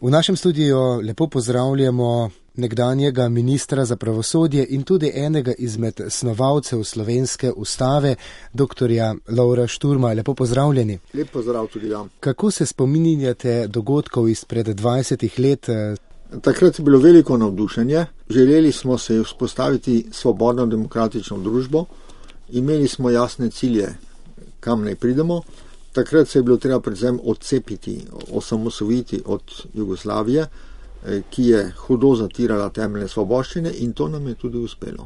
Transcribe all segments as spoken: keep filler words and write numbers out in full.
V našem studiu lepo pozdravljamo nekdanjega ministra za pravosodje in tudi enega izmed snovalcev slovenske ustave, doktorja Lovra Šturma. Lepo pozdravljeni. Lep pozdrav tudi vam. Kako se spominjate dogodkov izpred dvajsetih let? Takrat je bilo veliko navdušenje. Želeli smo se vzpostaviti svobodno demokratično družbo. Imeli smo jasne cilje, kam naj pridemo. Takrat se je bilo treba predvsem odcepiti, osamosvojiti od Jugoslavije, ki je hudo zatirala temeljne svoboščine, in to nam je tudi uspelo.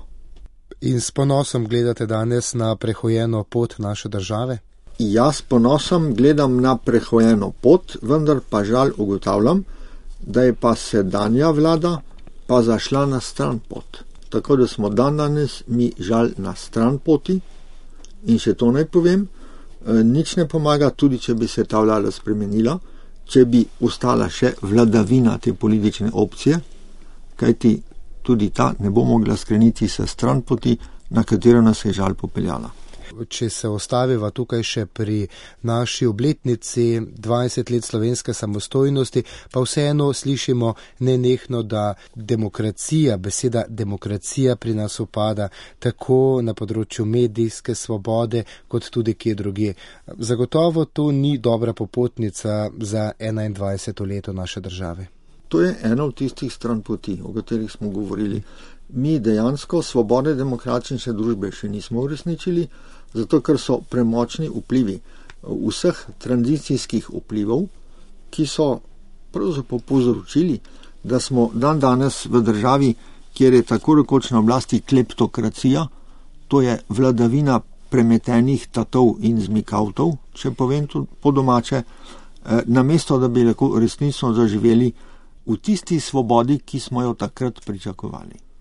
In s ponosom gledate danes na prehojeno pot naše države? Jaz s ponosom gledam na prehojeno pot, vendar pa žal ugotavljam, da je pa sedanja vlada pa zašla na stran pot. Tako da smo dan danes mi žal na stran poti. In še to naj povem, nič ne pomaga, tudi če bi se ta vlada spremenila, če bi ostala še vladavina te politične opcije, kajti tudi ta ne bo mogla skreniti se stran poti, na katero nas je žal popeljala. Če se ostaviva tukaj še pri naši obletnici dvajset let slovenske samostojnosti, pa vseeno slišimo nenehno, da demokracija, beseda demokracija pri nas upada, tako na področju medijske svobode, kot tudi kje drugje. Zagotovo to ni dobra popotnica za enaindvajseto leto naše države. To je ena od tistih stran poti, o katerih smo govorili. Mi dejansko svobode demokratične družbe še nismo uresničili, zato ker so premočni vplivi vseh tranzicijskih vplivov, ki so pravzaprav povzročili, da smo dan danes v državi, kjer je tako rekoč na oblasti kleptokracija, to je vladavina premetenih tatov in zmikavtov, če povem to po domače, namesto da bi lahko resnično zaživeli v tisti svobodi, ki smo jo takrat pričakovali.